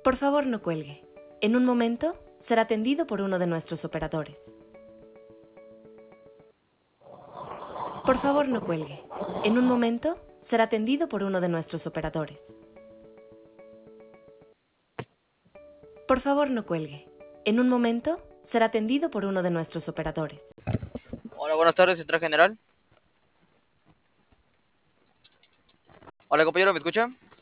Por favor, no cuelgue. En un momento será atendido por uno de nuestros operadores. Por favor, no cuelgue. En un momento será atendido por uno de nuestros operadores. Por favor, no cuelgue. En un momento será atendido por uno de nuestros operadores. Hola, buenas tardes, Central General. Hola, compañero, ¿me escucha?